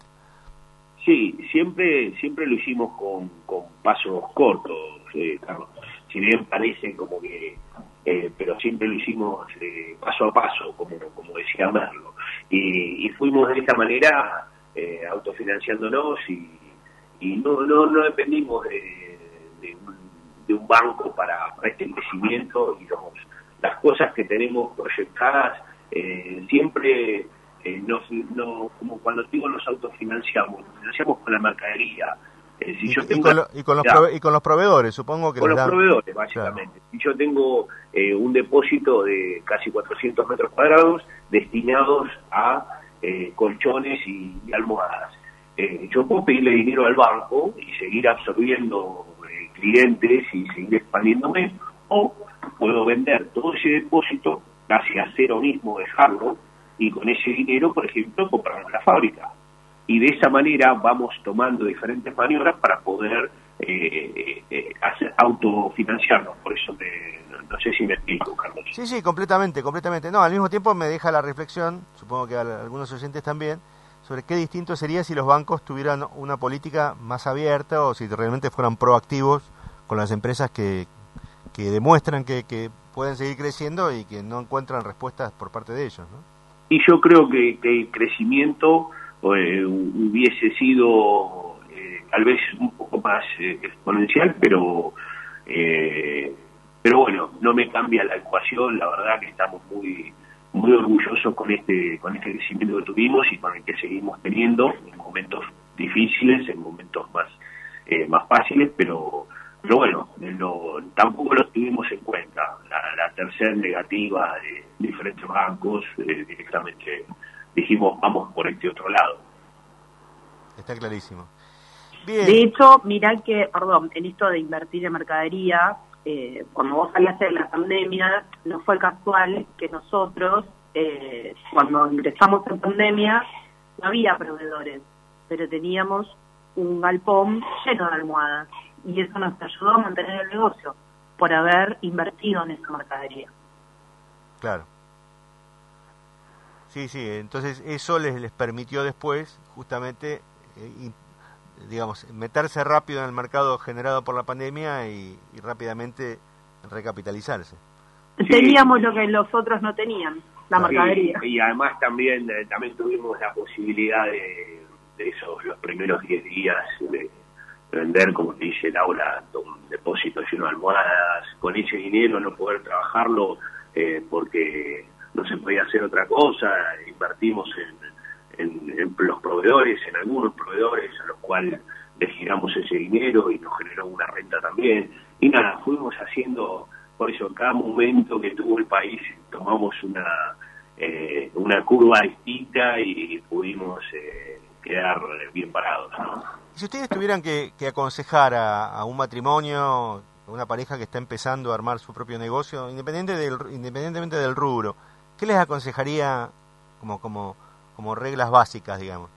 Sí, siempre siempre lo hicimos con, con pasos cortos, eh, Carlos. Si bien parece como que... Eh, pero siempre lo hicimos eh, paso a paso, como, como decía Merlo. Y, y fuimos de esta manera eh, autofinanciándonos y, y no, no, no dependimos de, de, un, de un banco para, para este crecimiento y los, las cosas que tenemos proyectadas eh, siempre... Eh, nos, no, como cuando digo nos autofinanciamos, nos financiamos con la mercadería. Eh, si y, yo y, tengo, con lo, y, con los ya, prove, y con los proveedores, supongo que con los dan... proveedores, básicamente. Claro. Si yo tengo eh, un depósito de casi cuatrocientos metros cuadrados destinados a eh, colchones y, y almohadas, eh, yo puedo pedirle dinero al banco y seguir absorbiendo eh, clientes y seguir expandiéndome, o puedo vender todo ese depósito, casi a cero mismo dejarlo, y con ese dinero, por ejemplo, compramos la fábrica. Y de esa manera vamos tomando diferentes maniobras para poder eh, eh, hacer, autofinanciarnos. Por eso me, no, no sé si me explico, Carlos. Sí, sí, completamente, completamente. No, al mismo tiempo me deja la reflexión, supongo que a algunos oyentes también, sobre qué distinto sería si los bancos tuvieran una política más abierta o si realmente fueran proactivos con las empresas que, que demuestran que, que pueden seguir creciendo y que no encuentran respuestas por parte de ellos, ¿no? Y yo creo que, que el crecimiento eh, hubiese sido eh, tal vez un poco más eh, exponencial, pero eh, pero bueno, no me cambia la ecuación. La verdad que estamos muy muy orgullosos con este con este crecimiento que tuvimos y con el que seguimos teniendo en momentos difíciles, en momentos más eh, más fáciles, pero pero bueno, no, tampoco lo tuvimos en cuenta. La, la tercera negativa de diferentes bancos, eh, directamente dijimos, vamos por este otro lado. Está clarísimo. Bien. De hecho, mirá que, perdón, en esto de invertir en mercadería, eh, cuando vos saliste de la pandemia, no fue casual que nosotros, eh, cuando ingresamos en pandemia, no había proveedores, pero teníamos un galpón lleno de almohadas. Y eso nos ayudó a mantener el negocio, por haber invertido en esa mercadería. Claro. Sí, sí, entonces eso les, les permitió después, justamente, eh, y, digamos, meterse rápido en el mercado generado por la pandemia y, y rápidamente recapitalizarse. Sí. Teníamos lo que los otros no tenían, la Sí, mercadería. Y además también, eh, también tuvimos la posibilidad de, de esos, los primeros diez días, de vender, como te dice Laura, un depósito lleno de almohadas, con ese dinero no poder trabajarlo eh, porque no se podía hacer otra cosa. Invertimos en, en, en los proveedores, en algunos proveedores a los cuales les giramos ese dinero y nos generó una renta también. y nada, fuimos haciendo, por eso cada momento que tuvo el país tomamos una eh, una curva distinta y pudimos eh, quedar bien parados, ¿no? Si ustedes tuvieran que, que aconsejar a, a un matrimonio, a una pareja que está empezando a armar su propio negocio, independiente del, independientemente del rubro, ¿qué les aconsejaría como como como reglas básicas, digamos?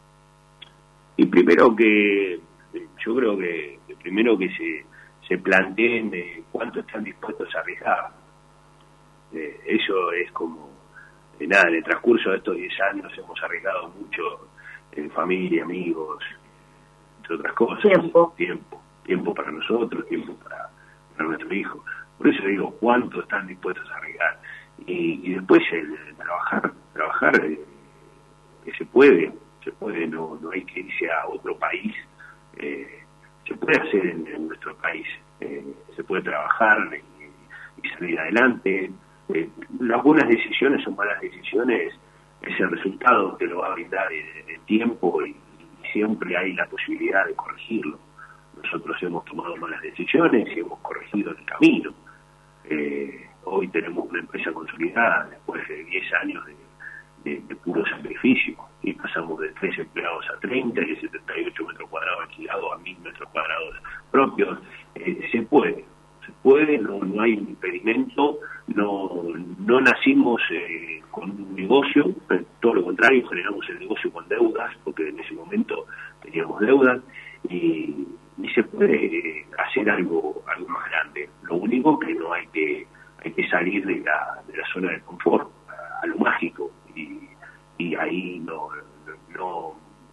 Y primero que, yo creo que, que primero que se, se planteen de cuánto están dispuestos a arriesgar. Eh, eso es como, eh, nada, en el transcurso de estos diez años hemos arriesgado mucho en familia, amigos, entre otras cosas. Tiempo. Tiempo, tiempo para nosotros, tiempo para, para nuestro hijo. Por eso digo, cuánto están dispuestos a arriesgar. Y, y después el, el trabajar, trabajar eh, que se puede, se puede, no, no hay que irse a otro país, eh, se puede hacer en, en nuestro país, eh, se puede trabajar y, y salir adelante. Eh, las buenas decisiones o malas decisiones es el resultado que lo va a brindar el, el tiempo y, y siempre hay la posibilidad de corregirlo. Nosotros hemos tomado malas decisiones y hemos corregido el camino. Eh, hoy tenemos una empresa consolidada después de diez años de, de, de puro sacrificio y pasamos de tres empleados a treinta y de setenta y ocho metros cuadrados alquilados a mil metros cuadrados propios. Eh, se puede, se puede, no, no hay impedimento, no, no nacimos eh, con un negocio, todo lo contrario, generamos el negocio con deudas, porque en ese momento teníamos deudas, y, y se puede hacer algo, algo más grande. Lo único que no hay que, hay que salir de la, de la zona de confort a, a lo mágico, y, y ahí no, no,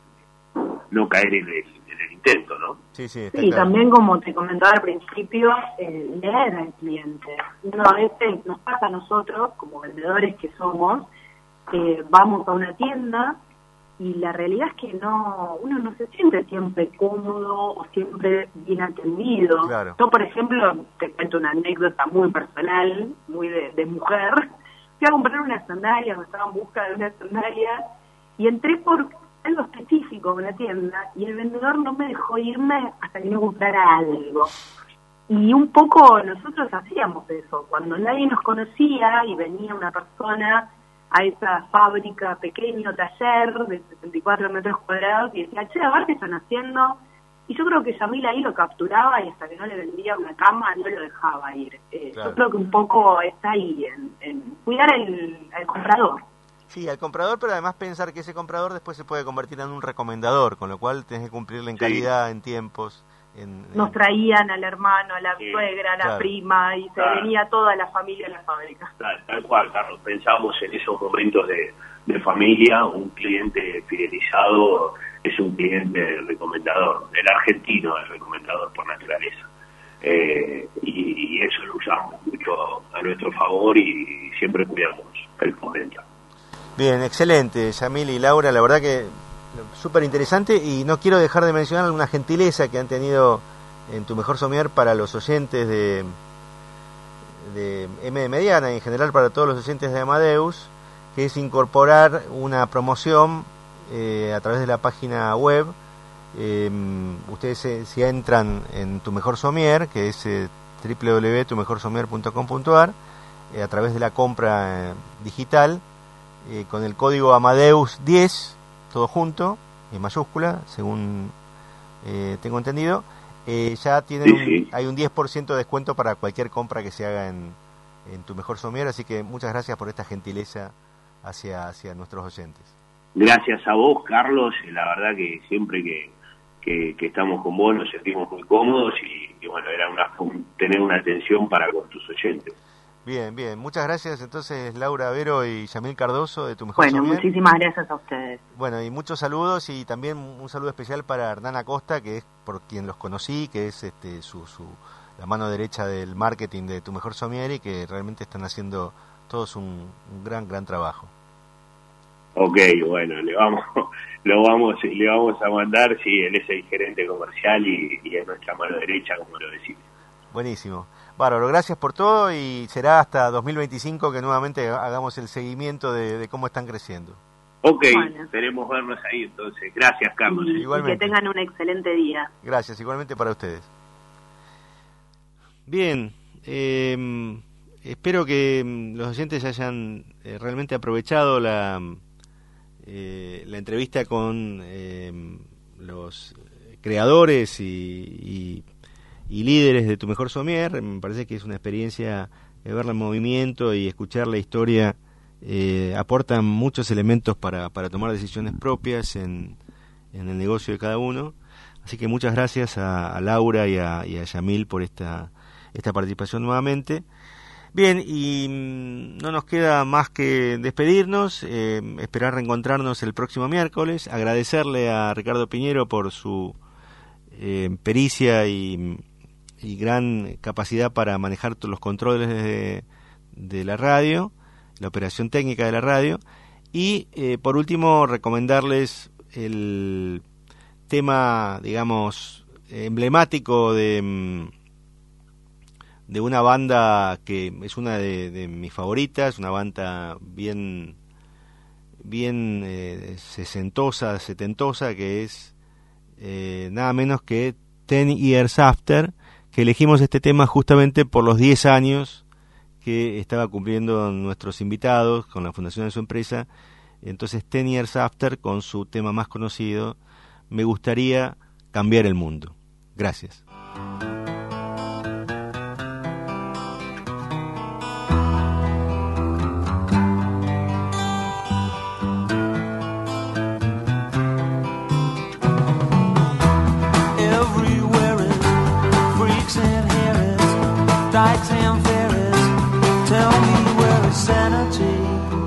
no caer en el, en el intento, ¿no? Sí, sí, sí, claro. También como te comentaba al principio, eh, leer al cliente. Uno a veces nos pasa a nosotros, como vendedores que somos, eh, vamos a una tienda y la realidad es que no, uno no se siente siempre cómodo o siempre bien atendido. Claro. Yo, por ejemplo, te cuento una anécdota muy personal, muy de, de mujer. Fui a comprar unas sandalias, me estaba en busca de unas sandalias y entré por algo específico en la tienda y el vendedor no me dejó irme hasta que no comprara algo. Y un poco nosotros hacíamos eso, cuando nadie nos conocía y venía una persona a esa fábrica, pequeño taller de setenta y cuatro metros cuadrados y decía, che, a ver qué están haciendo. Y yo creo que Yamil ahí lo capturaba y hasta que no le vendía una cama no lo dejaba ir. Eh, claro. Yo creo que un poco está ahí, en, en cuidar el, al comprador. Sí, al comprador, pero además pensar que ese comprador después se puede convertir en un recomendador, con lo cual tenés que cumplirle en calidad, sí, en tiempos. En, en... Nos traían al hermano, a la sí, suegra, a la claro. prima, y se claro. venía toda la familia a la fábrica. Tal, tal cual, Carlos. Pensamos en esos momentos de, de familia, un cliente fidelizado es un cliente recomendador. El argentino es recomendador por naturaleza. Eh, y, y eso lo usamos mucho a nuestro favor y siempre cuidamos el momento. Bien, excelente, Yamil y Laura, la verdad que súper interesante, y no quiero dejar de mencionar una gentileza que han tenido en Tu Mejor Somier para los oyentes de, de M de Mediana y en general para todos los oyentes de Amadeus, que es incorporar una promoción eh, a través de la página web. Eh, ustedes eh, si entran en Tu Mejor Somier, que es eh, doble u doble u doble u punto tu mejor somier punto com punto a r, eh, a través de la compra eh, digital, eh, con el código Amadeus diez, todo junto, en mayúscula, según eh, tengo entendido, eh, ya tienen sí, sí. Un, hay un diez por ciento de descuento para cualquier compra que se haga en, en Tu Mejor Somier, así que muchas gracias por esta gentileza hacia, hacia nuestros oyentes. Gracias a vos, Carlos, la verdad que siempre que, que, que estamos con vos nos sentimos muy cómodos y, y bueno, era una, tener una atención para con tus oyentes. Bien, bien. Muchas gracias entonces, Laura Vero y Yamil Cardoso de Tu Mejor Bueno, Somier. Muchísimas gracias a ustedes. Bueno, y muchos saludos y también un saludo especial para Hernán Acosta, que es por quien los conocí, que es este su, su la mano derecha del marketing de Tu Mejor Somier y que realmente están haciendo todos un, un gran, gran trabajo. Ok, bueno, le vamos, lo vamos, le vamos a mandar, sí, él es el gerente comercial y, y es nuestra mano derecha, como lo decís. Buenísimo. Bárbaro, gracias por todo y será hasta dos mil veinticinco que nuevamente hagamos el seguimiento de, de cómo están creciendo. Ok, bueno. Esperemos vernos ahí entonces. Gracias, Carlos. Y, igualmente. Y que tengan un excelente día. Gracias, igualmente para ustedes. Bien, eh, espero que los oyentes hayan eh, realmente aprovechado la, eh, la entrevista con eh, los creadores y, y, y líderes de Tu Mejor Sommelier. Me parece que es una experiencia de verla en movimiento y escuchar la historia. Eh, aportan muchos elementos para, para tomar decisiones propias en, en el negocio de cada uno. Así que muchas gracias a, a Laura y a, y a Yamil por esta, esta participación nuevamente. Bien, y mmm, no nos queda más que despedirnos, eh, esperar reencontrarnos el próximo miércoles, agradecerle a Ricardo Piñero por su eh, pericia y, y gran capacidad para manejar todos los controles de, de la radio, la operación técnica de la radio, y eh, por último recomendarles el tema, digamos, emblemático de, de una banda que es una de, de mis favoritas, una banda bien bien eh, sesentosa, setentosa, que es eh, nada menos que Ten Years After, que elegimos este tema justamente por los diez años que estaba cumpliendo nuestros invitados con la fundación de su empresa. Entonces, Ten Years After, con su tema más conocido, Me gustaría cambiar el mundo. Gracias. Everywhere is freaks and harriers, dykes and fairies. Tell me where is sanity?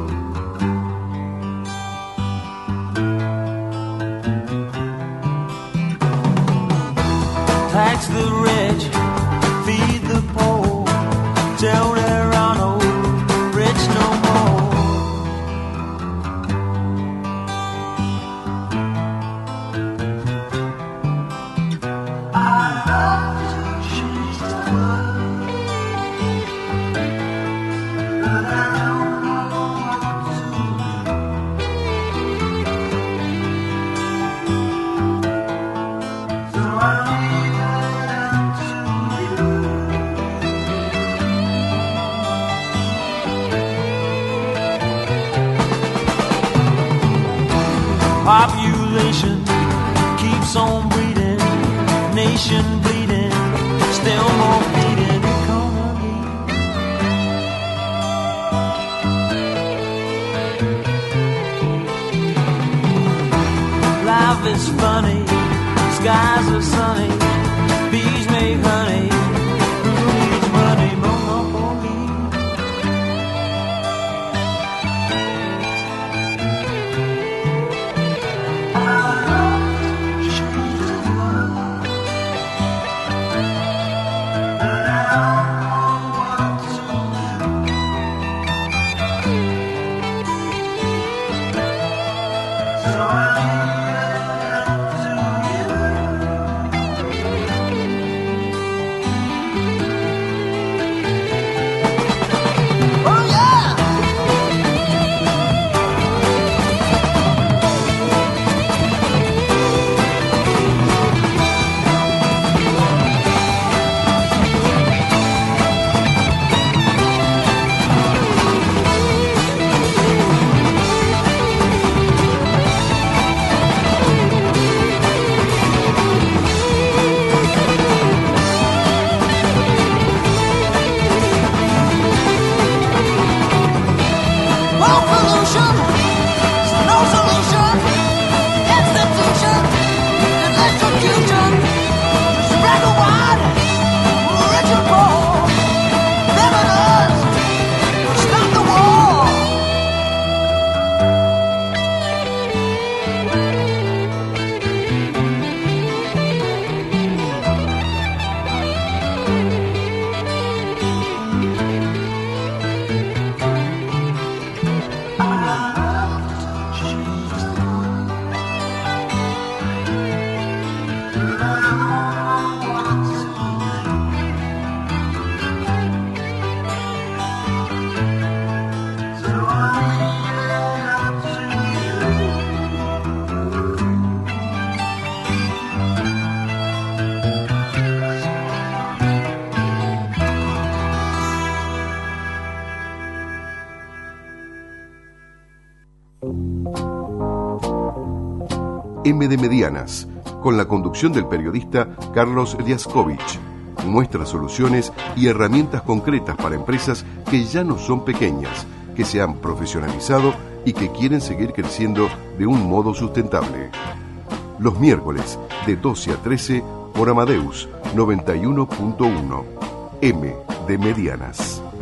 Tax the rich, feed the poor, till there are no rich no more. I love to change the world, but I don't know what to do. So I population keeps on breeding, nation bleeding, still more bleeding economy. Life is funny, skies are sunny, bees make honey, who needs money, monopoly? So I M de Medianas, con la conducción del periodista Carlos Liaskovich. Muestra soluciones y herramientas concretas para empresas que ya no son pequeñas, que se han profesionalizado y que quieren seguir creciendo de un modo sustentable. Los miércoles de doce a trece por Amadeus noventa y uno punto uno. M de Medianas.